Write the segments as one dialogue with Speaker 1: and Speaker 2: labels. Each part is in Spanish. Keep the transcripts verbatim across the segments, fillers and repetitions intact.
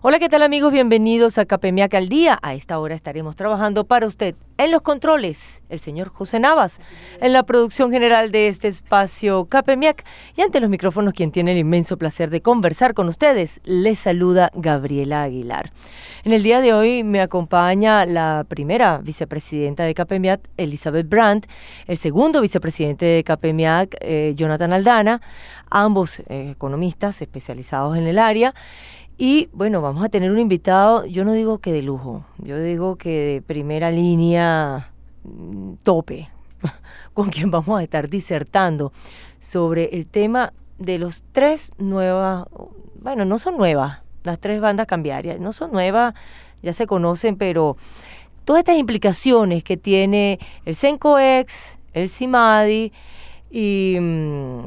Speaker 1: Hola, ¿qué tal amigos? Bienvenidos a CAPEMIAC al Día. A esta hora estaremos trabajando para usted en los controles, el señor José Navas, en la producción general de este espacio CAPEMIAC y ante los micrófonos quien tiene el inmenso placer de conversar con ustedes, les saluda Gabriela Aguilar. En el día de hoy me acompaña la primera vicepresidenta de CAPEMIAC, Elizabeth Brandt, el segundo vicepresidente de CAPEMIAC, eh, Jonathan Aldana, ambos eh, economistas especializados en el área. Y bueno, vamos a tener un invitado, yo no digo que de lujo, yo digo que de primera línea tope, con quien vamos a estar disertando sobre el tema de los tres nuevas, bueno, no son nuevas, las tres bandas cambiarias, no son nuevas, ya se conocen, pero todas estas implicaciones que tiene el CENCOEX, el CIMADI y mm,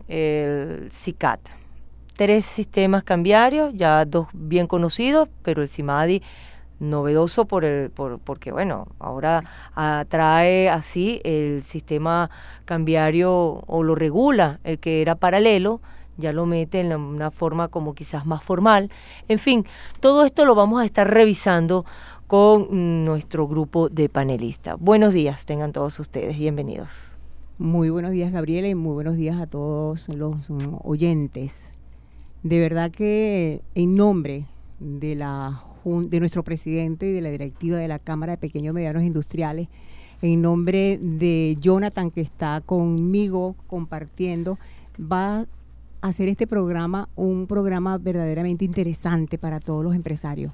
Speaker 1: el CICAT. Tres sistemas cambiarios, ya dos bien conocidos, pero el CIMADI novedoso por el, por, porque bueno, ahora atrae así el sistema cambiario o lo regula, el que era paralelo, ya lo mete en una forma como quizás más formal. En fin, todo esto lo vamos a estar revisando con nuestro grupo de panelistas. Buenos días, tengan todos ustedes, bienvenidos.
Speaker 2: Muy buenos días, Gabriela, y muy buenos días a todos los um, oyentes. De verdad que en nombre de, la, de nuestro presidente y de la directiva de la Cámara de Pequeños y Medianos Industriales, en nombre de Jonathan, que está conmigo compartiendo, va a hacer este programa un programa verdaderamente interesante para todos los empresarios.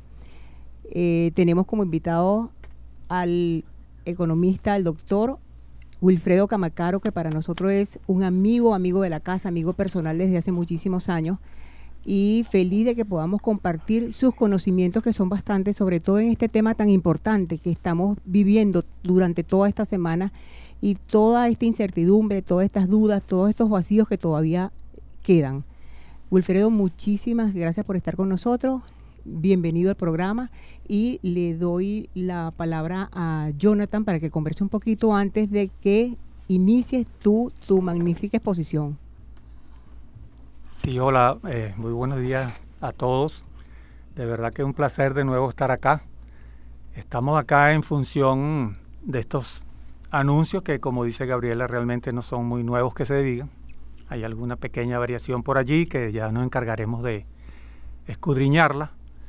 Speaker 2: Eh, tenemos como invitado al economista, al doctor Wilfredo Camacaro, que para nosotros es un amigo, amigo de la casa, amigo personal desde hace muchísimos años, y feliz de que podamos compartir sus conocimientos, que son bastantes, sobre todo en este tema tan importante que estamos viviendo durante toda esta semana y toda esta incertidumbre, todas estas dudas, todos estos vacíos que todavía quedan. Wilfredo, muchísimas gracias por estar con nosotros, bienvenido al programa, y le doy la palabra a Jonathan para que converse un poquito antes de que inicies tú tu magnífica exposición.
Speaker 3: Sí, hola, eh, muy buenos días a todos. De verdad que es un placer de nuevo estar acá. Estamos acá en función de estos anuncios que, como dice Gabriela, realmente no son muy nuevos que se digan. Hay alguna pequeña variación por allí que ya nos encargaremos de escudriñarla.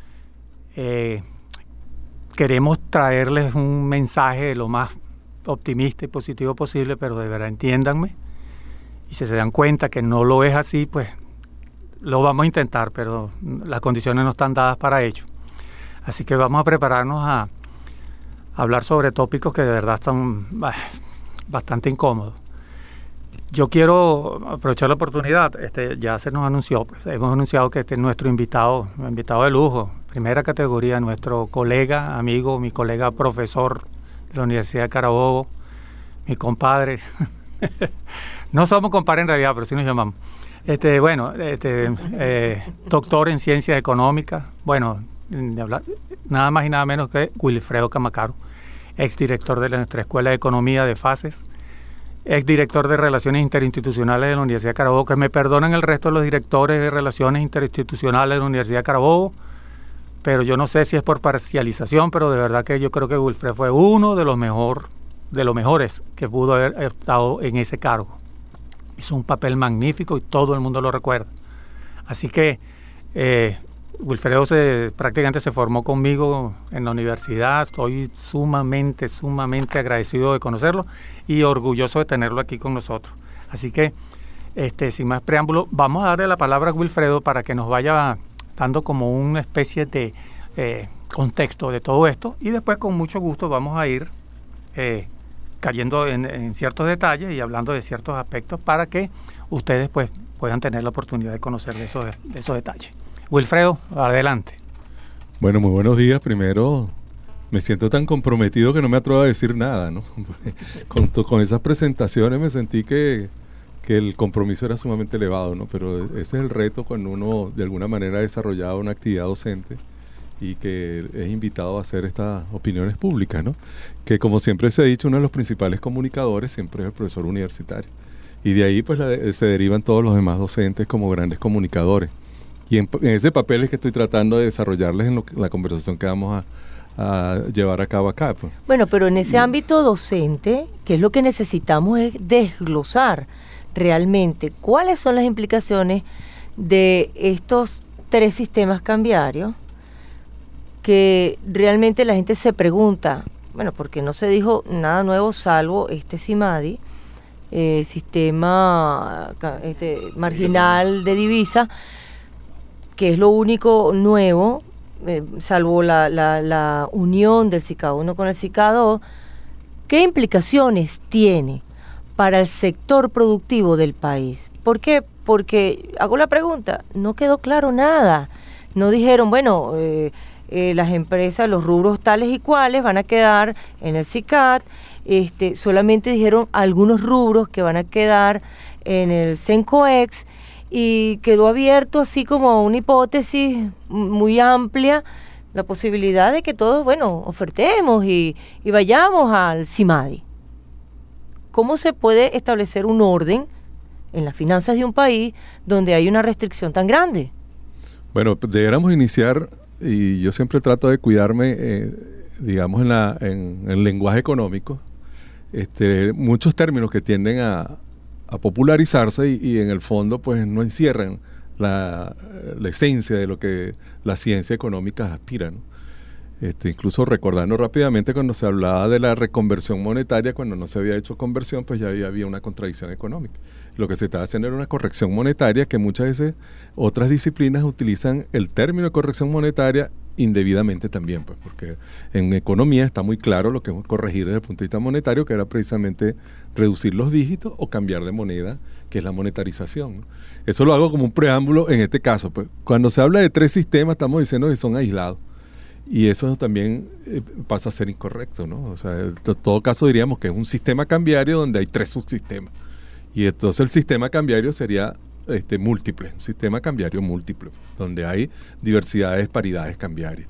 Speaker 3: Eh, queremos traerles un mensaje lo más optimista y positivo posible, pero de verdad entiéndanme. Y si se dan cuenta que no lo es así, pues lo vamos a intentar, pero las condiciones no están dadas para ello. Así que vamos a prepararnos a, a hablar sobre tópicos que de verdad están bah, bastante incómodos. Yo quiero aprovechar la oportunidad, este, ya se nos anunció, pues, hemos anunciado que este es nuestro invitado, invitado de lujo, primera categoría, nuestro colega, amigo, mi colega profesor de la Universidad de Carabobo, mi compadre. No somos compadres en realidad, pero sí nos llamamos. Este, bueno, este, eh, doctor en ciencias económicas, bueno, nada más y nada menos que Wilfredo Camacaro, exdirector de nuestra Escuela de Economía de FACES, exdirector de Relaciones Interinstitucionales de la Universidad de Carabobo, que me perdonan el resto de los directores de Relaciones Interinstitucionales de la Universidad de Carabobo, pero yo no sé si es por parcialización, pero de verdad que yo creo que Wilfredo fue uno de los, mejor, de los mejores que pudo haber estado en ese cargo. Hizo un papel magnífico y todo el mundo lo recuerda. Así que eh, Wilfredo se, prácticamente se formó conmigo en la universidad. Estoy sumamente, sumamente agradecido de conocerlo y orgulloso de tenerlo aquí con nosotros. Así que, este, sin más preámbulo, vamos a darle la palabra a Wilfredo para que nos vaya dando como una especie de eh, contexto de todo esto, y después con mucho gusto vamos a ir eh, cayendo en, en ciertos detalles y hablando de ciertos aspectos para que ustedes pues puedan tener la oportunidad de conocer de esos, de esos detalles. Wilfredo, adelante.
Speaker 4: Bueno, muy buenos días. Primero, me siento tan comprometido que no me atrevo a decir nada, ¿no? Con, con esas presentaciones me sentí que, que el compromiso era sumamente elevado, ¿no? Pero ese es el reto cuando uno de alguna manera ha desarrollado una actividad docente y que es invitado a hacer estas opiniones públicas, ¿no? Que, como siempre se ha dicho, uno de los principales comunicadores siempre es el profesor universitario. Y de ahí pues la, se derivan todos los demás docentes como grandes comunicadores. Y en, en ese papel es que estoy tratando de desarrollarles en lo que, la conversación que vamos a, a llevar a cabo acá. Pues.
Speaker 1: Bueno, pero en ese ámbito docente, ¿qué es lo que necesitamos? Es desglosar realmente cuáles son las implicaciones de estos tres sistemas cambiarios, que realmente la gente se pregunta, bueno, porque no se dijo nada nuevo salvo este CIMADI, eh, sistema este, marginal de divisa, que es lo único nuevo, eh, salvo la, la, la unión del S I C A D uno con el S I C A D dos. ¿Qué implicaciones tiene para el sector productivo del país? ¿Por qué? Porque, hago la pregunta, no quedó claro nada. No dijeron, bueno, eh, eh, las empresas, los rubros tales y cuales van a quedar en el S I C A D, este, solamente dijeron algunos rubros que van a quedar en el CENCOEX, y quedó abierto así como una hipótesis muy amplia, la posibilidad de que todos, bueno, ofertemos y, y vayamos al CIMADI. ¿Cómo se puede establecer un orden en las finanzas de un país donde hay una restricción tan grande?
Speaker 4: Bueno, deberíamos iniciar, y yo siempre trato de cuidarme, eh, digamos, en, la, en el lenguaje económico, este, muchos términos que tienden a a popularizarse y, y en el fondo pues no encierran la, la esencia de lo que la ciencia económica aspira, ¿no? Este, incluso recordando rápidamente cuando se hablaba de la reconversión monetaria, cuando no se había hecho conversión, pues ya había, había una contradicción económica. Lo que se estaba haciendo era una corrección monetaria, que muchas veces otras disciplinas utilizan el término de corrección monetaria indebidamente también, pues, porque en economía está muy claro lo que es corregir desde el punto de vista monetario, que era precisamente reducir los dígitos o cambiar de moneda, que es la monetarización, ¿no? Eso lo hago como un preámbulo en este caso. Pues, cuando se habla de tres sistemas, estamos diciendo que son aislados. Y eso también eh, pasa a ser incorrecto, ¿no? O sea, en todo caso diríamos que es un sistema cambiario donde hay tres subsistemas. Y entonces el sistema cambiario sería este, múltiple, un sistema cambiario múltiple, donde hay diversidades, paridades cambiarias.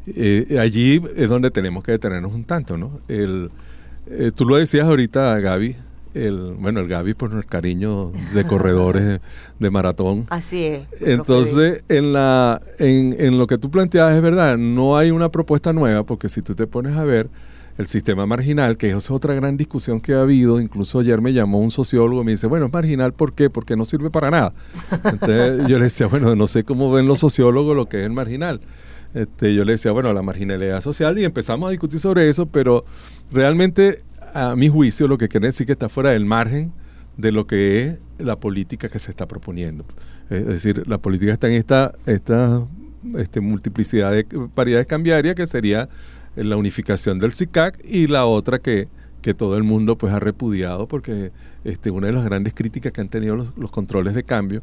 Speaker 4: Eh, allí es donde tenemos que detenernos un tanto, ¿no? El, eh, tú lo decías ahorita, Gaby, el, bueno, el Gaby por el cariño de corredores de, de maratón.
Speaker 1: Así es.
Speaker 4: Entonces, en, la, en, en lo que tú planteabas es verdad, no hay una propuesta nueva, porque si tú te pones a ver el sistema marginal, que es otra gran discusión que ha habido, incluso ayer me llamó un sociólogo y me dice, bueno, es marginal, ¿por qué? Porque no sirve para nada. Entonces yo le decía, bueno, no sé cómo ven los sociólogos lo que es el marginal. Este, yo le decía, bueno, la marginalidad social, y empezamos a discutir sobre eso, pero realmente, a mi juicio, lo que quiere decir que está fuera del margen de lo que es la política que se está proponiendo. Es decir, la política está en esta, esta este, multiplicidad de paridades cambiarias, que sería la unificación del S I C A C, y la otra que, que todo el mundo pues ha repudiado, porque este, una de las grandes críticas que han tenido los, los controles de cambio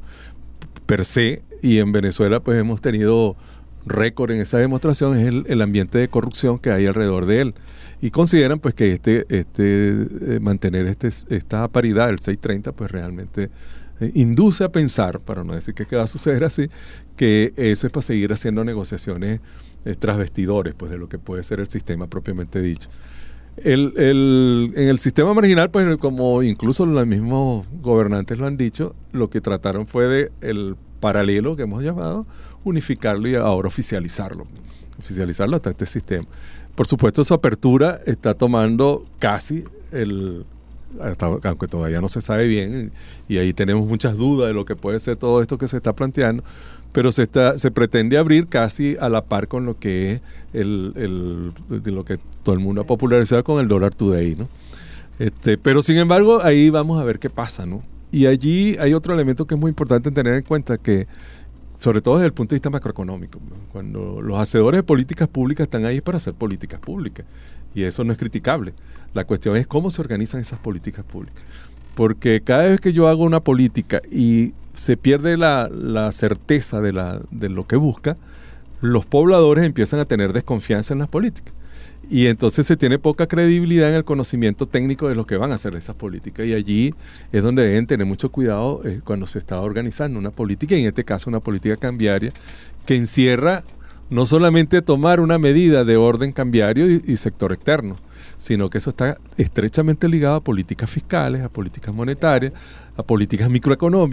Speaker 4: per se, y en Venezuela pues hemos tenido récord en esa demostración, es el, el ambiente de corrupción que hay alrededor de él. Y consideran pues que este, este eh, mantener este, esta paridad, el seis treinta, pues realmente eh, induce a pensar, para no decir que, que va a suceder así, que eso es para seguir haciendo negociaciones eh, tras vestidores, pues, de lo que puede ser el sistema propiamente dicho. El, el, en el sistema marginal, pues, como incluso los mismos gobernantes lo han dicho, lo que trataron fue de el paralelo que hemos llamado, unificarlo y ahora oficializarlo, oficializarlo hasta este sistema. Por supuesto, su apertura está tomando casi el, hasta, aunque todavía no se sabe bien, y, y ahí tenemos muchas dudas de lo que puede ser todo esto que se está planteando, pero se está se pretende abrir casi a la par con lo que es el, el de lo que todo el mundo ha popularizado con el dólar today, ¿no? Este, pero sin embargo, ahí vamos a ver qué pasa, ¿no? Y allí hay otro elemento que es muy importante tener en cuenta, que sobre todo desde el punto de vista macroeconómico, ¿no? Cuando los hacedores de políticas públicas están ahí para hacer políticas públicas, y eso no es criticable. La cuestión es cómo se organizan esas políticas públicas, porque cada vez que yo hago una política y se pierde la, la certeza de, la, de lo que busca, los pobladores empiezan a tener desconfianza en las políticas, y entonces se tiene poca credibilidad en el conocimiento técnico de lo que van a hacer esas políticas, y allí es donde deben tener mucho cuidado eh, cuando se está organizando una política, y en este caso una política cambiaria que encierra no solamente tomar una medida de orden cambiario y, y sector externo, sino que eso está estrechamente ligado a políticas fiscales, a políticas monetarias, a políticas microeconómicas,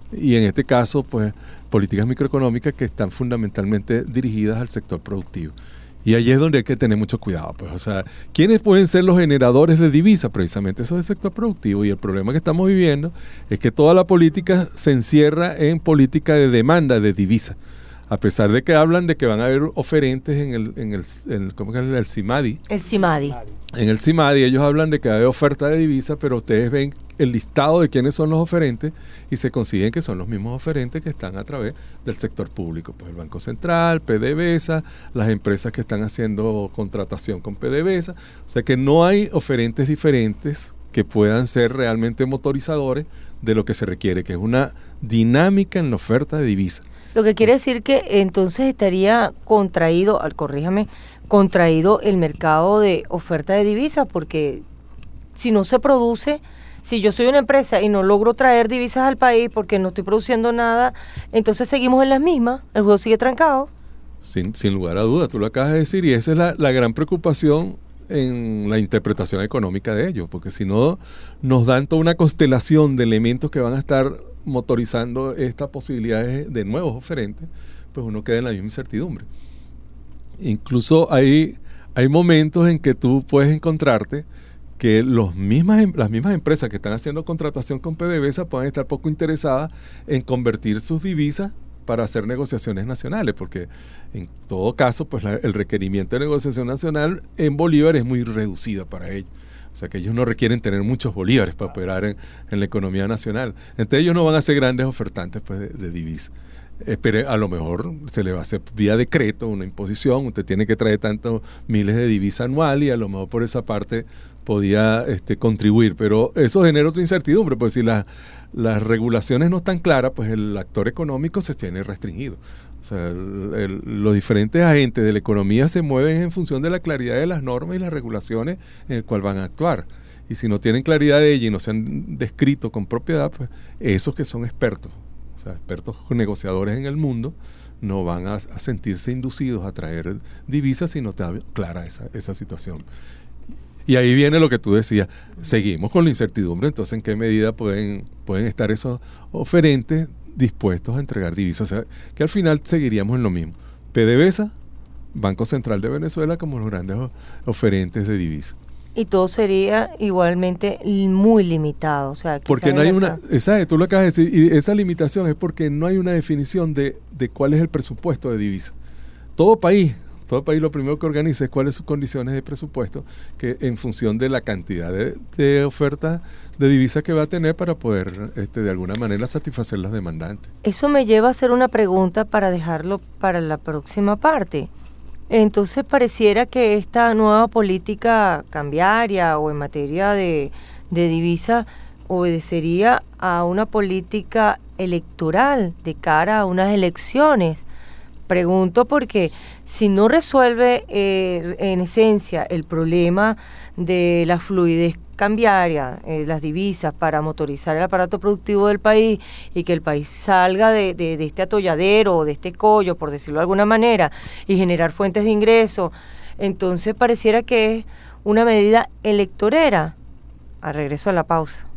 Speaker 4: y en este caso, pues, políticas microeconómicas que están fundamentalmente dirigidas al sector productivo. Y ahí es donde hay que tener mucho cuidado, pues, o sea, ¿quiénes pueden ser los generadores de divisas? Precisamente eso es el sector productivo, y el problema que estamos viviendo es que toda la política se encierra en política de demanda de divisas, a pesar de que hablan de que van a haber oferentes en el, en el, en, ¿cómo que es? El CIMADI.
Speaker 1: El CIMADI.
Speaker 4: En el CIMADI ellos hablan de que hay oferta de divisas, pero ustedes ven el listado de quiénes son los oferentes y se consiguen que son los mismos oferentes que están a través del sector público. Pues el Banco Central, PDVSA, las empresas que están haciendo contratación con PDVSA. O sea que no hay oferentes diferentes que puedan ser realmente motorizadores de lo que se requiere, que es una dinámica en la oferta de divisas.
Speaker 1: Lo que quiere decir que entonces estaría contraído, al corríjame, contraído el mercado de oferta de divisas, porque si no se produce, si yo soy una empresa y no logro traer divisas al país porque no estoy produciendo nada, entonces seguimos en las mismas, el juego sigue trancado.
Speaker 4: Sin, sin lugar a dudas, tú lo acabas de decir, y esa es la, la gran preocupación en la interpretación económica de ellos, porque si no nos dan toda una constelación de elementos que van a estar motorizando estas posibilidades de nuevos oferentes, pues uno queda en la misma incertidumbre. Incluso hay, hay momentos en que tú puedes encontrarte que los mismas, las mismas empresas que están haciendo contratación con PDVSA puedan estar poco interesadas en convertir sus divisas para hacer negociaciones nacionales, porque en todo caso pues la, el requerimiento de negociación nacional en bolívar es muy reducido para ellos. O sea que ellos no requieren tener muchos bolívares para operar en, en la economía nacional. Entonces ellos no van a ser grandes ofertantes pues, de, de divisas. Espere, a lo mejor se le va a hacer vía decreto una imposición, usted tiene que traer tantos miles de divisas anuales y a lo mejor por esa parte podía este, contribuir, pero eso genera otra incertidumbre, pues si la, las regulaciones no están claras, pues el actor económico se tiene restringido. O sea, el, el, los diferentes agentes de la economía se mueven en función de la claridad de las normas y las regulaciones en el cual van a actuar. Y si no tienen claridad de ellas y no se han descrito con propiedad, pues esos que son expertos, o sea, expertos negociadores en el mundo, no van a, a sentirse inducidos a traer divisas si no está clara esa, esa situación. Y ahí viene lo que tú decías, seguimos con la incertidumbre, entonces en qué medida pueden, pueden estar esos oferentes dispuestos a entregar divisas, o sea, que al final seguiríamos en lo mismo. PDVSA, Banco Central de Venezuela como los grandes oferentes de divisas.
Speaker 1: Y todo sería igualmente muy limitado, o sea,
Speaker 4: porque no hay una, esa, tú lo acabas de decir, y esa limitación es porque no hay una definición de, de cuál es el presupuesto de divisas. Todo país, todo país lo primero que organiza es cuáles son sus condiciones de presupuesto, que en función de la cantidad de, de ofertas de divisas que va a tener para poder este, de alguna manera satisfacer los demandantes.
Speaker 1: Eso me lleva a hacer una pregunta para dejarlo para la próxima parte. Entonces pareciera que esta nueva política cambiaria o en materia de, de divisa obedecería a una política electoral de cara a unas elecciones. Pregunto porque si no resuelve eh, en esencia el problema de la fluidez cambiaria, eh, las divisas para motorizar el aparato productivo del país y que el país salga de, de, de este atolladero, de este collo, por decirlo de alguna manera, y generar fuentes de ingreso, entonces pareciera que es una medida electorera. Al regreso a la pausa.